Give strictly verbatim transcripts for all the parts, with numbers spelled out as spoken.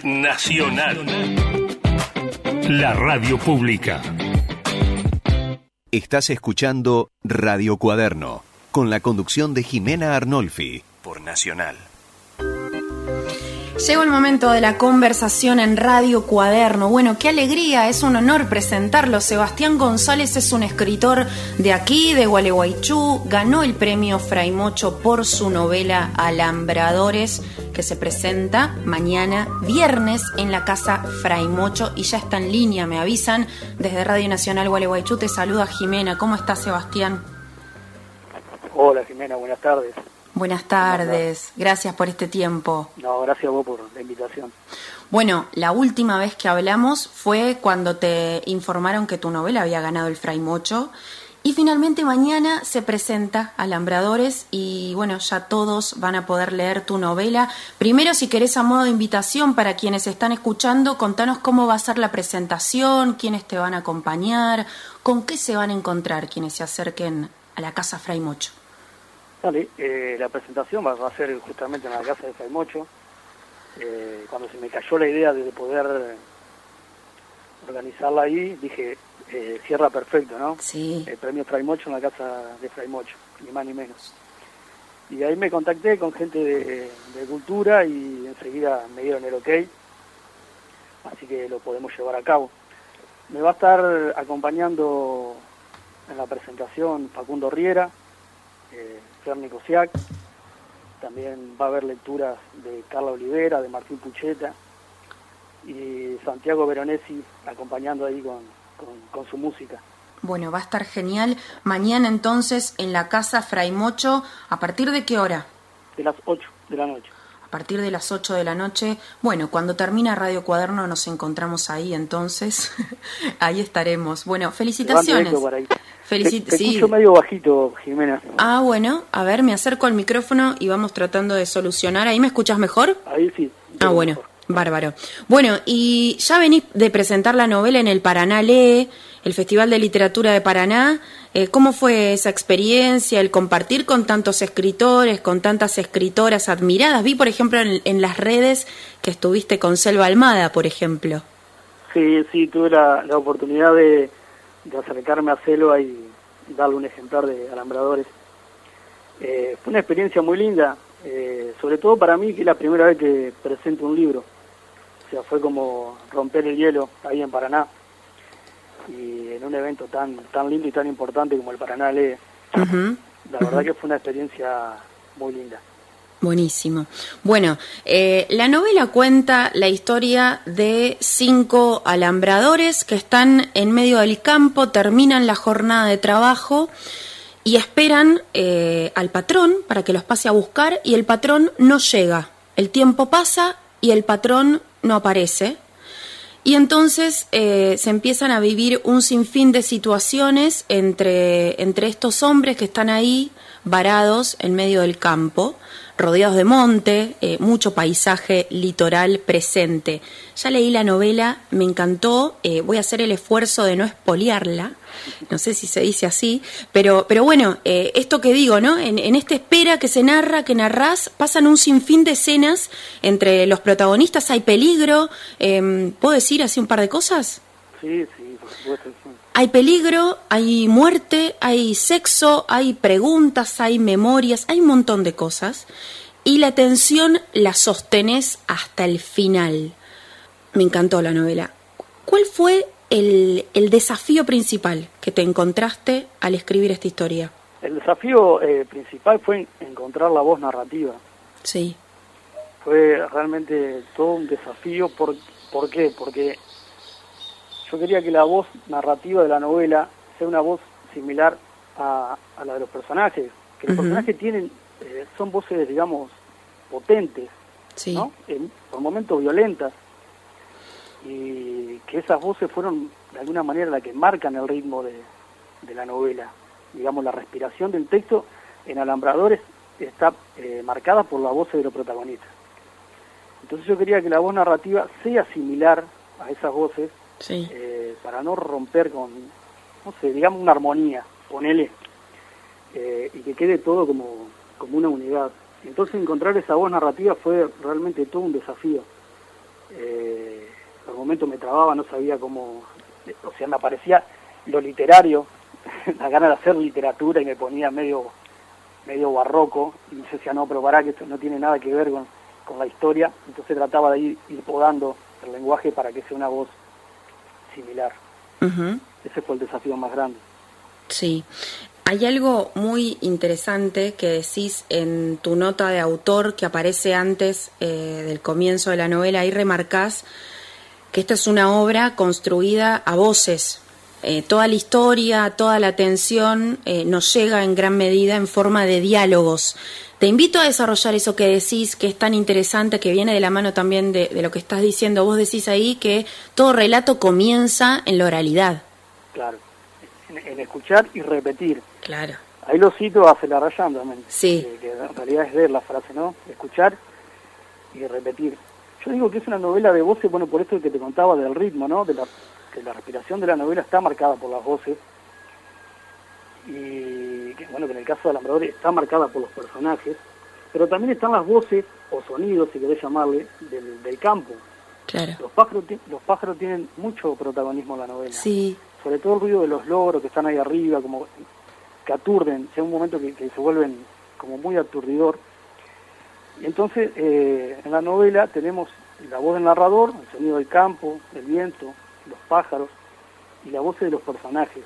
Nacional, la radio pública. Estás escuchando Radio Cuaderno, con la conducción de Jimena Arnolfi, por Nacional. Llegó el momento de la conversación en Radio Cuaderno. Bueno, qué alegría, es un honor presentarlo. Sebastián González es un escritor de aquí, de Gualeguaychú. Ganó el premio Fray Mocho por su novela Alambradores, que se presenta mañana viernes en la Casa Fray Mocho y ya está en línea, me avisan. Desde Radio Nacional Gualeguaychú te saluda Jimena. ¿Cómo estás, Sebastián? Hola, Jimena, buenas tardes. Buenas tardes, gracias por este tiempo. No, gracias a vos por la invitación. Bueno, la última vez que hablamos fue cuando te informaron que tu novela había ganado el Fray Mocho y finalmente mañana se presenta Alambradores y bueno, ya todos van a poder leer tu novela. Primero, si querés, a modo de invitación para quienes están escuchando, contanos cómo va a ser la presentación, quiénes te van a acompañar, con qué se van a encontrar quienes se acerquen a la Casa Fray Mocho. Dale, eh, la presentación va, va a ser justamente en la Casa de Fray Mocho. Eh, cuando se me cayó la idea de poder organizarla ahí, dije, eh, cierra perfecto, ¿no? Sí. El premio Fray Mocho en la Casa de Fray Mocho, ni más ni menos. Y ahí me contacté con gente de, de cultura y enseguida me dieron el ok, así que lo podemos llevar a cabo. Me va a estar acompañando en la presentación Facundo Riera, eh, Ferni Cosiac, también va a haber lecturas de Carla Olivera, de Martín Pucheta y Santiago Veronesi acompañando ahí con, con, con su música. Bueno, va a estar genial. Mañana entonces en la Casa Fray Mocho, ¿a partir de qué hora? De las ocho de la noche. A partir de las ocho de la noche. Bueno, cuando termina Radio Cuaderno nos encontramos ahí entonces. Ahí estaremos. Bueno, felicitaciones. Felici- te, te sí. escucho medio bajito, Jimena. Ah, bueno, a ver, me acerco al micrófono y vamos tratando de solucionar. ¿Ahí me escuchas mejor? Ahí sí. Ah, bueno, mejor. Bárbaro. Bueno, y ya venís de presentar la novela en el Paraná Lee, el Festival de Literatura de Paraná. Eh, ¿Cómo fue esa experiencia, el compartir con tantos escritores, con tantas escritoras admiradas? Vi, por ejemplo, en, en las redes que estuviste con Selva Almada, por ejemplo. Sí, sí, tuve la, la oportunidad de... de acercarme a Selva y darle un ejemplar de Alambradores. Eh, fue una experiencia muy linda, eh, sobre todo para mí, que es la primera vez que presento un libro. O sea, fue como romper el hielo ahí en Paraná, y en un evento tan tan lindo y tan importante como el Paraná Lee. Uh-huh. La verdad uh-huh. que fue una experiencia muy linda. Buenísimo. Bueno, eh, la novela cuenta la historia de cinco alambradores que están en medio del campo, terminan la jornada de trabajo y esperan eh, al patrón para que los pase a buscar y el patrón no llega. El tiempo pasa y el patrón no aparece. Y entonces eh, se empiezan a vivir un sinfín de situaciones entre, entre estos hombres que están ahí varados en medio del campo, rodeados de monte, eh, mucho paisaje litoral presente. Ya leí la novela, me encantó, eh, voy a hacer el esfuerzo de no espoliarla, no sé si se dice así, pero, pero bueno, eh, esto que digo, ¿no? En, en esta espera que se narra, que narrás, pasan un sinfín de escenas entre los protagonistas, hay peligro, eh, ¿puedo decir así un par de cosas? Sí, sí, por supuesto. Sí. Hay peligro, hay muerte, hay sexo, hay preguntas, hay memorias, hay un montón de cosas. Y la tensión la sostenés hasta el final. Me encantó la novela. ¿Cuál fue el, el desafío principal que te encontraste al escribir esta historia? El desafío eh, principal fue encontrar la voz narrativa. Sí. Fue realmente todo un desafío. ¿Por, ¿por qué? Porque yo quería que la voz narrativa de la novela sea una voz similar a, a la de los personajes, que los uh-huh. personajes tienen, eh, son voces, digamos, potentes, sí. ¿no? En, por momentos violentas, y que esas voces fueron de alguna manera las que marcan el ritmo de, de la novela. Digamos, la respiración del texto en Alambradores está eh, marcada por la voz de los protagonistas. Entonces yo quería que la voz narrativa sea similar a esas voces, sí. eh, para no romper con, no sé, digamos una armonía, ponele, eh, y que quede todo como, como una unidad. Entonces encontrar esa voz narrativa fue realmente todo un desafío. Eh, momento me trababa, no sabía cómo, o sea, me aparecía lo literario, la gana de hacer literatura y me ponía medio medio barroco, y yo decía, no, pero pará, que esto no tiene nada que ver con, con la historia, entonces trataba de ir, ir podando el lenguaje para que sea una voz similar. Uh-huh. Ese fue el desafío más grande. Sí. Hay algo muy interesante que decís en tu nota de autor que aparece antes eh, del comienzo de la novela. Ahí remarcás que esta es una obra construida a voces. Eh, toda la historia, toda la tensión eh, nos llega en gran medida en forma de diálogos. Te invito a desarrollar eso que decís, que es tan interesante, que viene de la mano también de, de lo que estás diciendo. Vos decís ahí que todo relato comienza en la oralidad. Claro, en, en escuchar y repetir. Claro. Ahí lo cito a Celarrayán también, sí. que, que en realidad es ver la frase, ¿no? Escuchar y repetir. Yo digo que es una novela de voces, bueno, por esto que te contaba del ritmo, ¿no? De la, que la respiración de la novela está marcada por las voces, y que, bueno, que en el caso de Alambrador está marcada por los personajes, pero también están las voces, o sonidos, si querés llamarle, del, del campo. Claro. Los pájaros, los pájaros tienen mucho protagonismo en la novela. Sí. Sobre todo el ruido de los loros que están ahí arriba, como que aturden, llega un momento que, que se vuelven como muy aturdidor. Y entonces, eh, en la novela tenemos la voz del narrador, el sonido del campo, el viento, los pájaros, y la voz de los personajes.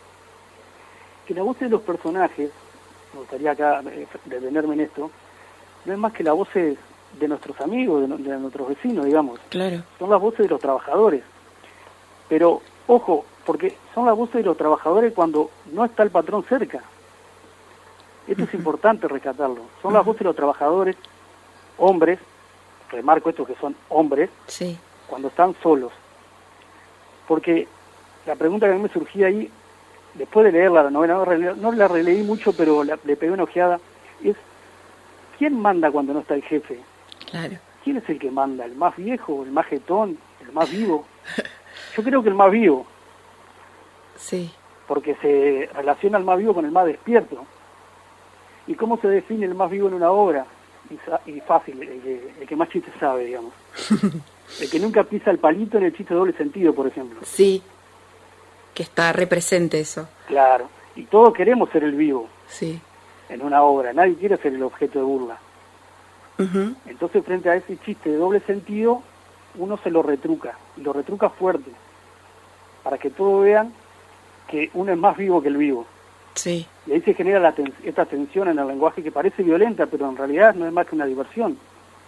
Que la voz de los personajes, me gustaría acá eh, detenerme en esto, no es más que la voz de nuestros amigos, de, de nuestros vecinos, digamos. Claro. Son las voces de los trabajadores. Pero, ojo, porque son las voces de los trabajadores cuando no está el patrón cerca. Esto uh-huh. es importante rescatarlo. Son uh-huh. las voces de los trabajadores, hombres, remarco esto que son hombres, sí. cuando están solos. Porque la pregunta que a mí me surgía ahí, después de leerla, la novela, no, no la releí mucho, pero la, le pegué una ojeada, es, ¿quién manda cuando no está el jefe? Claro. ¿Quién es el que manda? ¿El más viejo, el más jetón, el más vivo? Yo creo que el más vivo. Sí. Porque se relaciona el más vivo con el más despierto. ¿Y cómo se define el más vivo en una obra? Y, y fácil, el que, el que más chistes sabe, digamos. El que nunca pisa el palito en el chiste de doble sentido, por ejemplo. Sí, que está represente eso. Claro, y todos queremos ser el vivo. Sí. En una obra, nadie quiere ser el objeto de burla. Uh-huh. Entonces, frente a ese chiste de doble sentido, uno se lo retruca, y lo retruca fuerte, para que todos vean que uno es más vivo que el vivo. Sí. Y ahí se genera la ten- esta tensión en el lenguaje que parece violenta, pero en realidad no es más que una diversión.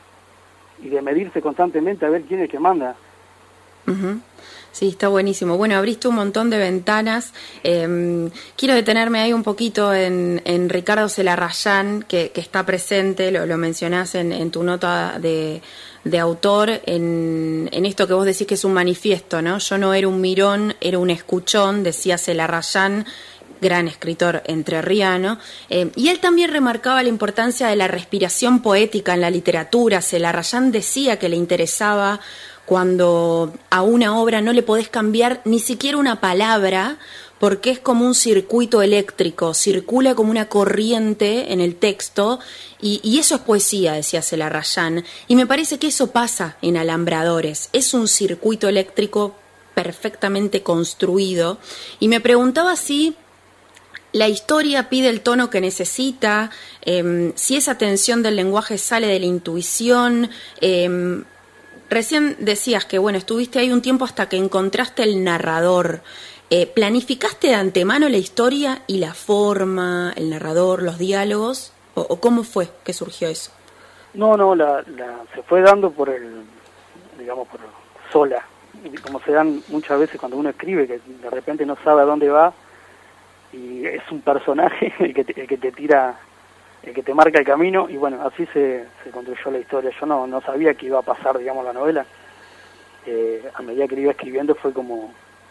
Y de medirse constantemente a ver quién es el que manda. Uh-huh. Sí, está buenísimo. Bueno, abriste un montón de ventanas. Eh, quiero detenerme ahí un poquito en, en Ricardo Celarrayán, que, que está presente, lo, lo mencionás en, en tu nota de, de autor, en, en esto que vos decís que es un manifiesto, ¿no? Yo no era un mirón, era un escuchón, decía Celarrayán, gran escritor entrerriano, eh, y él también remarcaba la importancia de la respiración poética en la literatura. Celarrayán decía que le interesaba cuando a una obra no le podés cambiar ni siquiera una palabra, porque es como un circuito eléctrico, circula como una corriente en el texto, y, y eso es poesía, decía Celarrayán, y me parece que eso pasa en Alambradores, es un circuito eléctrico perfectamente construido, y me preguntaba si la historia pide el tono que necesita, eh, si esa tensión del lenguaje sale de la intuición. eh, Recién decías que, bueno, estuviste ahí un tiempo hasta que encontraste el narrador. Eh, ¿Planificaste de antemano la historia y la forma, el narrador, los diálogos? ¿O, o cómo fue que surgió eso? No, no, la, la, se fue dando por el, digamos, por sola. Y como se dan muchas veces cuando uno escribe, que de repente no sabe a dónde va, y es un personaje el que te, el que te tira, el que te marca el camino, y bueno, así se, se construyó la historia. Yo no, no sabía que iba a pasar, digamos, la novela. Eh, a medida que lo iba escribiendo fue como,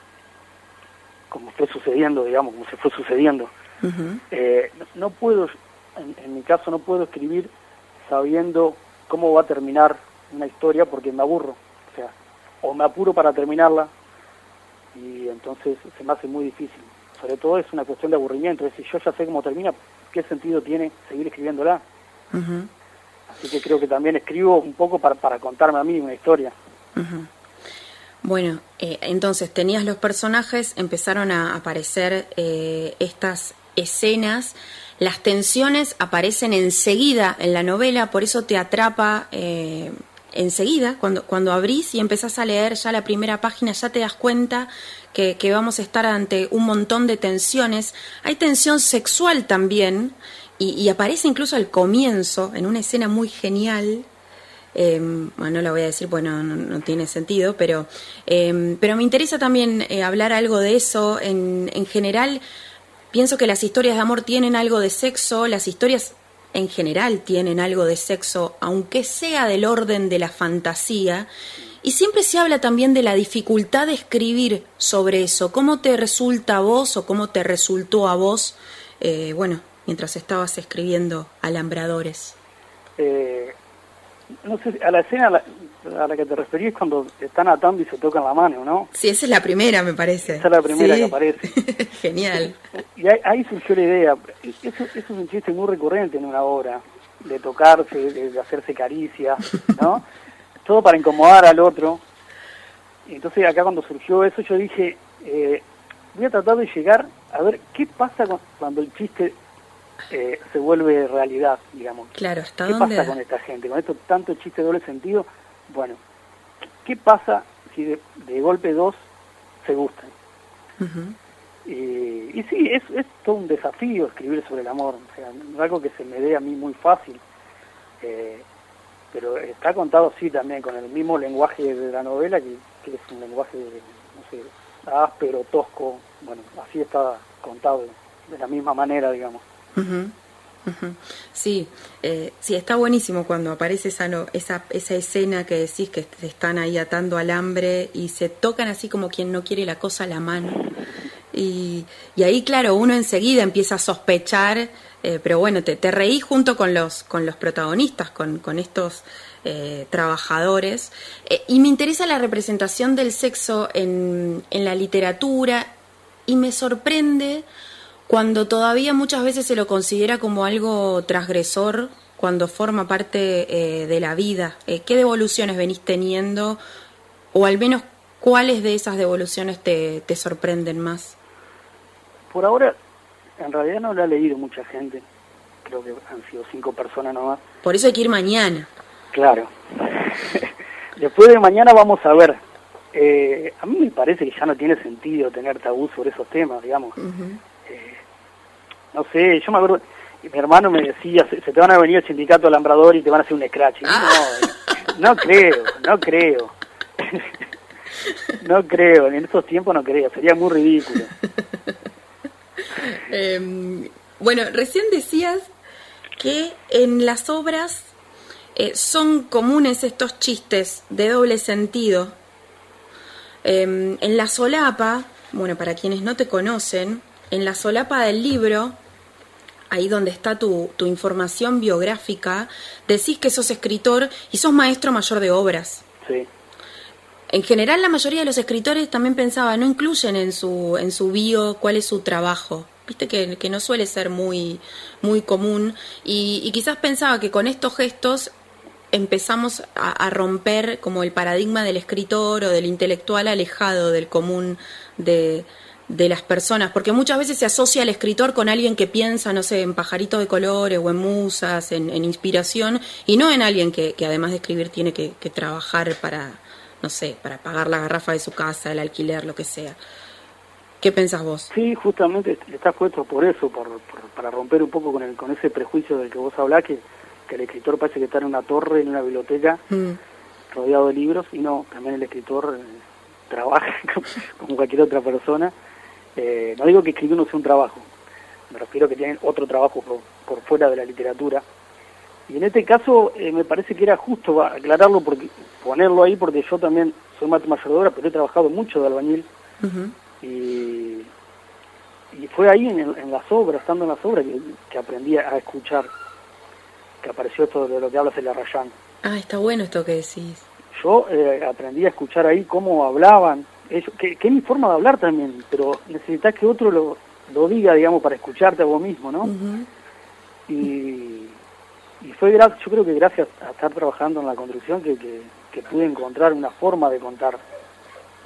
como fue sucediendo, digamos, como se fue sucediendo. Uh-huh. Eh, no, no puedo, en, en mi caso no puedo escribir sabiendo cómo va a terminar una historia porque me aburro. O sea, o me apuro para terminarla, y entonces se me hace muy difícil. Sobre todo es una cuestión de aburrimiento, es decir, yo ya sé cómo termina, ¿qué sentido tiene seguir escribiéndola? Uh-huh. Así que creo que también escribo un poco para, para contarme a mí una historia. Uh-huh. Bueno, eh, entonces tenías los personajes, empezaron a aparecer eh, estas escenas, las tensiones aparecen enseguida en la novela, por eso te atrapa eh, enseguida, cuando, cuando abrís y empezás a leer ya la primera página, ya te das cuenta que, que vamos a estar ante un montón de tensiones. Hay tensión sexual también, y, y aparece incluso al comienzo, en una escena muy genial. Eh, bueno, no lo voy a decir, bueno, no, no tiene sentido, pero, eh, pero me interesa también eh, hablar algo de eso. En, en general, pienso que las historias de amor tienen algo de sexo, las historias en general tienen algo de sexo, aunque sea del orden de la fantasía, y siempre se habla también de la dificultad de escribir sobre eso. ¿Cómo te resulta a vos o cómo te resultó a vos, eh, bueno, mientras estabas escribiendo Alambradores? Eh... No sé, a la escena a la, a la que te referís cuando están atando y se tocan la mano, ¿no? Sí, esa es la primera, me parece. Esa es la primera sí. que aparece. Genial. Y ahí, ahí surgió la idea. Eso, eso es un chiste muy recurrente en una obra, de tocarse, de, de hacerse caricias, ¿no? Todo para incomodar al otro. Y entonces acá cuando surgió eso yo dije, eh, voy a tratar de llegar a ver qué pasa cuando el chiste Eh, se vuelve realidad, digamos. Claro, ¿hasta ¿Qué dónde? pasa con esta gente? Con esto tanto chiste de doble sentido, bueno, ¿qué pasa si de, de golpe dos se gustan? Uh-huh. y, y sí, es, es todo un desafío escribir sobre el amor, o sea, no es algo que se me dé a mí muy fácil, eh, pero está contado sí también con el mismo lenguaje de la novela, que, que es un lenguaje, no sé, áspero, tosco, bueno, así está contado de, de la misma manera, digamos. Uh-huh. Uh-huh. Sí, eh, sí, está buenísimo cuando aparece esa, no, esa esa escena que decís que se están ahí atando alambre y se tocan así como quien no quiere la cosa a la mano. Y, y ahí, claro, uno enseguida empieza a sospechar, eh, pero bueno, te, te reís junto con los con los protagonistas, con, con estos eh, trabajadores. Eh, y me interesa la representación del sexo en, en la literatura, y me sorprende cuando todavía muchas veces se lo considera como algo transgresor, cuando forma parte eh, de la vida. Eh, ¿Qué devoluciones venís teniendo? O al menos, ¿cuáles de esas devoluciones te, te sorprenden más? Por ahora, en realidad no lo ha leído mucha gente. Creo que han sido cinco personas nomás. Por eso hay que ir mañana. Claro. Después de mañana vamos a ver. Eh, a mí me parece que ya no tiene sentido tener tabú sobre esos temas, digamos. Uh-huh. No sé, yo me acuerdo, mi hermano me decía, se, se te van a venir al sindicato Alambrador y te van a hacer un scratch. Ah. No, no creo, no creo. No creo, en estos tiempos no creo, sería muy ridículo. Eh, bueno, recién decías que en las obras eh, son comunes estos chistes de doble sentido. Eh, en la solapa, bueno, para quienes no te conocen, en la solapa del libro, ahí donde está tu, tu información biográfica, decís que sos escritor y sos maestro mayor de obras. Sí. En general, la mayoría de los escritores también pensaba, no incluyen en su en su bio cuál es su trabajo. Viste que, que no suele ser muy, muy común. Y, y quizás pensaba que con estos gestos empezamos a, a romper como el paradigma del escritor o del intelectual alejado del común de... de las personas, porque muchas veces se asocia al escritor con alguien que piensa, no sé, en pajaritos de colores o en musas, en, en inspiración, y no en alguien que, que además de escribir tiene que, que trabajar para, no sé, para pagar la garrafa de su casa, el alquiler, lo que sea. ¿Qué pensás vos? Sí, justamente estás puesto por eso, por, por, para romper un poco con el con ese prejuicio del que vos hablás, que, que el escritor parece que está en una torre, en una biblioteca, mm. rodeado de libros, y no, también el escritor eh, trabaja como cualquier otra persona. Eh, no digo que escribir no sea un trabajo, me refiero a que tienen otro trabajo por, por fuera de la literatura. Y en este caso eh, me parece que era justo aclararlo, porque ponerlo ahí, porque yo también soy maestro mayor de obra, pero he trabajado mucho de albañil. Uh-huh. y, y fue ahí en, en las obras, estando en las obras, que, que aprendí a escuchar, que apareció esto de lo que hablas de la Rayán. Ah, está bueno esto que decís. Yo eh, aprendí a escuchar ahí cómo hablaban, ellos, que, que es mi forma de hablar también, pero necesitas que otro lo, lo diga, digamos, para escucharte a vos mismo, ¿no? Uh-huh. Y, y fue gracias, yo creo que gracias a estar trabajando en la construcción que, que, que pude encontrar una forma de contar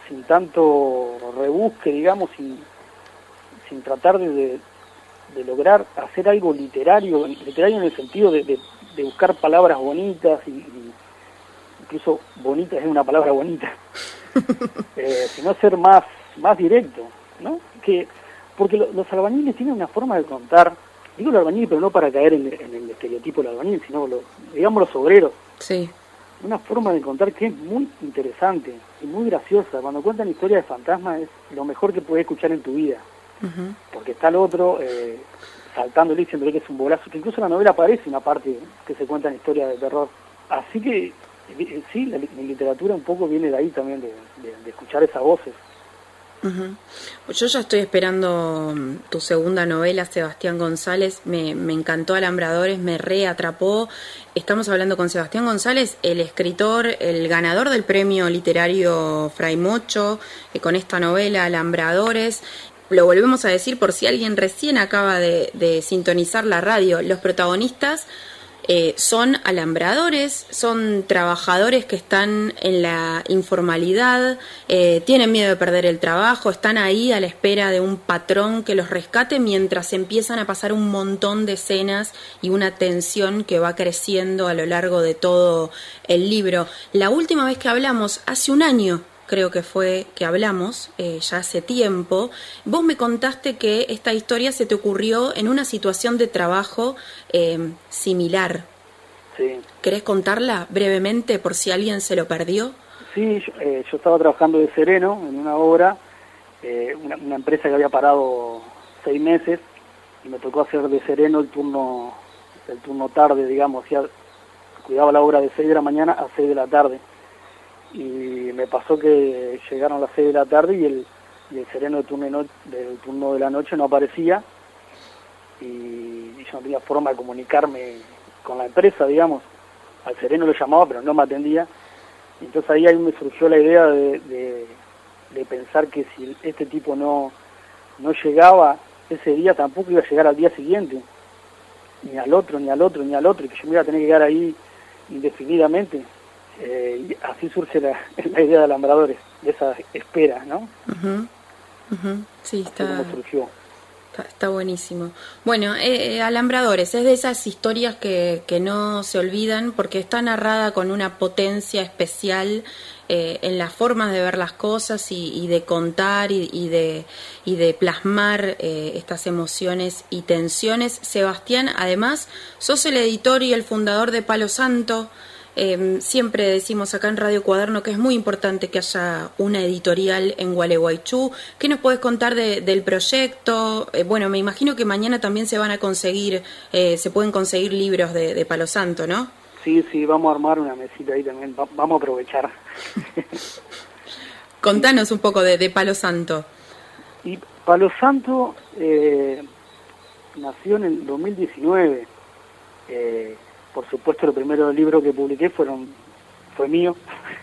sin tanto rebusque, digamos, sin, sin tratar de, de, de lograr hacer algo literario, literario en el sentido de, de, de buscar palabras bonitas, y, y incluso bonita es una palabra bonita, eh, sino ser más, más directo, ¿no? Que, porque lo, los albañiles tienen una forma de contar, digo los albañiles, pero no para caer en, en el estereotipo del albañil, sino lo, digamos los obreros. Sí. Una forma de contar que es muy interesante y muy graciosa. Cuando cuentan historias de fantasmas es lo mejor que puedes escuchar en tu vida. Uh-huh. Porque está el otro eh, saltándole y diciéndole que es un bolazo, que incluso en la novela aparece una parte que se cuentan historias de terror. Así que sí, la, la literatura un poco viene de ahí también, de, de, de escuchar esas voces. Uh-huh. Yo ya estoy esperando tu segunda novela, Sebastián González. Me, me encantó Alambradores, me reatrapó. Estamos hablando con Sebastián González, el escritor, el ganador del premio literario Fray Mocho, eh, con esta novela Alambradores. Lo volvemos a decir por si alguien recién acaba de, de sintonizar la radio. Los protagonistas Eh, son alambradores, son trabajadores que están en la informalidad, eh, tienen miedo de perder el trabajo, están ahí a la espera de un patrón que los rescate mientras empiezan a pasar un montón de escenas y una tensión que va creciendo a lo largo de todo el libro. La última vez que hablamos, hace un año, creo que fue que hablamos, eh, ya hace tiempo, vos me contaste que esta historia se te ocurrió en una situación de trabajo eh, similar. Sí. ¿Querés contarla brevemente por si alguien se lo perdió? Sí, yo, eh, yo estaba trabajando de sereno en una obra, eh, una, una empresa que había parado seis meses, y me tocó hacer de sereno el turno, el turno tarde, digamos, ya cuidaba la obra de seis de la mañana a seis de la tarde. Y me pasó que llegaron a las seis de la tarde y el, y el sereno del turno, de no, del turno de la noche no aparecía, y, y yo no tenía forma de comunicarme con la empresa, digamos. Al sereno lo llamaba pero no me atendía, y entonces ahí, ahí me surgió la idea de, de, de pensar que si este tipo no, no llegaba ese día, tampoco iba a llegar al día siguiente, ni al otro, ni al otro, ni al otro, y que yo me iba a tener que quedar ahí indefinidamente. Eh, y así surge la, la idea de Alambradores, de esa espera, ¿no? Uh-huh. Uh-huh. Sí, está, así como surgió. Está, está buenísimo. Bueno, eh, Alambradores es de esas historias que, que no se olvidan porque está narrada con una potencia especial eh, en las formas de ver las cosas y, y de contar y, y, de, y de plasmar eh, estas emociones y tensiones. Sebastián, además, sos el editor y el fundador de Palo Santo. Eh, siempre decimos acá en Radio Cuaderno que es muy importante que haya una editorial en Gualeguaychú. ¿Qué nos podés contar de, del proyecto? Eh, bueno, me imagino que mañana también se van a conseguir, eh, se pueden conseguir libros de, de Palo Santo, ¿no? Sí, sí, vamos a armar una mesita ahí también, va, vamos a aprovechar. Contanos un poco de, de Palo Santo. Y Palo Santo eh, nació en el dos mil diecinueve. Eh, Por supuesto, el primer libro que publiqué fueron fue mío,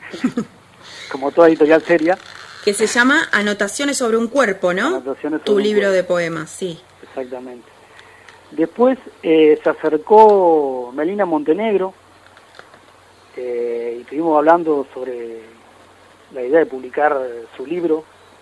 como toda editorial seria. Que se llama Anotaciones sobre un cuerpo, ¿no? Anotaciones sobre tu un libro cuerpo. De poemas, sí. Exactamente. Después eh, se acercó Melina Montenegro eh, y estuvimos hablando sobre la idea de publicar su libro,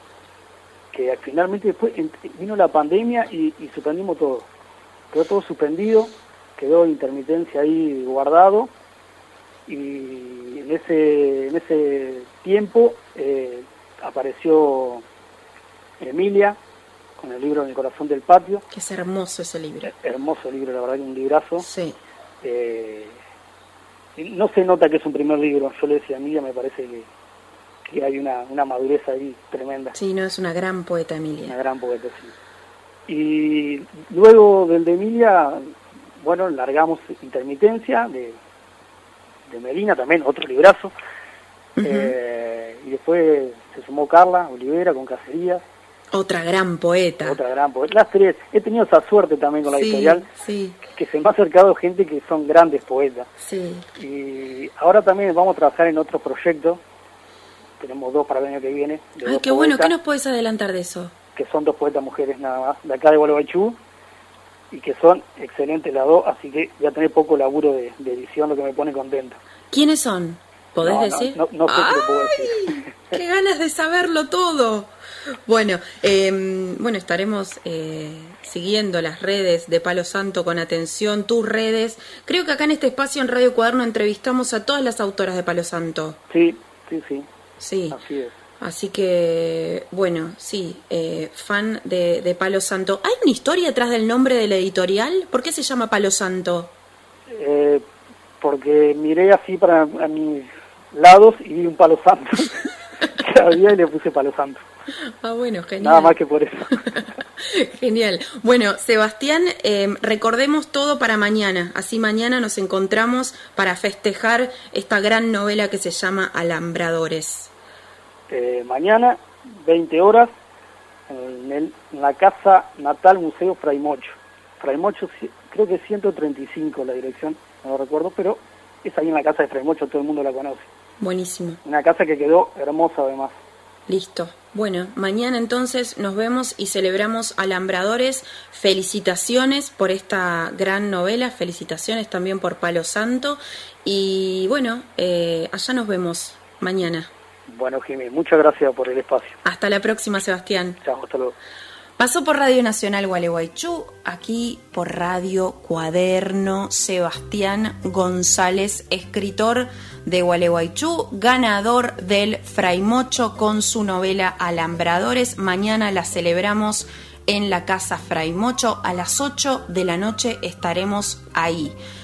que finalmente después vino la pandemia y, y suspendimos todo. Quedó todo suspendido. Quedó intermitencia ahí guardado, y en ese en ese tiempo eh, apareció Emilia con el libro En el corazón del patio. Que es hermoso ese libro. Hermoso libro, la verdad que un librazo. Sí. Eh, no se nota que es un primer libro, yo le decía a Emilia, me parece que, que hay una, una madurez ahí tremenda. Sí, no, es una gran poeta Emilia. Una gran poeta, sí. Y luego del de Emilia, bueno, largamos Intermitencia de, de Melina, también otro librazo. Uh-huh. eh, y después se sumó Carla Olivera con Cacerías. Otra gran poeta. Otra gran poeta. Las tres. He tenido esa suerte también con la sí, editorial, sí. que se me ha acercado gente que son grandes poetas. Sí. Y ahora también vamos a trabajar en otros proyectos. Tenemos dos para el año que viene. Ay, qué bueno. ¿Qué nos puedes adelantar de eso? Que son dos poetas mujeres nada más, de acá de Gualeguaychú, y que son excelentes las dos, así que ya tener poco laburo de, de edición, lo que me pone contento. ¿Quiénes son? ¿Podés no, decir? No, no, no sé si lo puedo decir. ¡Qué ganas de saberlo todo! Bueno, eh, bueno, estaremos eh, siguiendo las redes de Palo Santo con atención, tus redes. Creo que acá en este espacio en Radio Cuaderno entrevistamos a todas las autoras de Palo Santo. Sí, sí, sí. Sí. Así es. Así que, bueno, sí, eh, fan de, de Palo Santo. ¿Hay una historia atrás del nombre de la editorial? ¿Por qué se llama Palo Santo? Eh, porque miré así para a mis lados y vi un palo santo que había y le puse Palo Santo. Ah, bueno, genial. Nada más que por eso. Genial. Bueno, Sebastián, eh, recordemos todo para mañana. Así mañana nos encontramos para festejar esta gran novela que se llama Alambradores. Eh, mañana, veinte horas, en, el, en la Casa Natal Museo Fray Mocho. Fray Mocho, creo que es ciento treinta y cinco la dirección, no lo recuerdo, pero es ahí en la casa de Fray Mocho, todo el mundo la conoce. Buenísimo. Una casa que quedó hermosa además. Listo. Bueno, mañana entonces nos vemos y celebramos Alambradores. Felicitaciones por esta gran novela, felicitaciones también por Palo Santo. Y bueno, eh, allá nos vemos mañana. Bueno, Jimmy, muchas gracias por el espacio. Hasta la próxima, Sebastián. Chao, hasta luego. Pasó por Radio Nacional Gualeguaychú, aquí por Radio Cuaderno, Sebastián González, escritor de Gualeguaychú, ganador del Fray Mocho con su novela Alambradores. Mañana la celebramos en la Casa Fray Mocho, a las ocho de la noche estaremos ahí.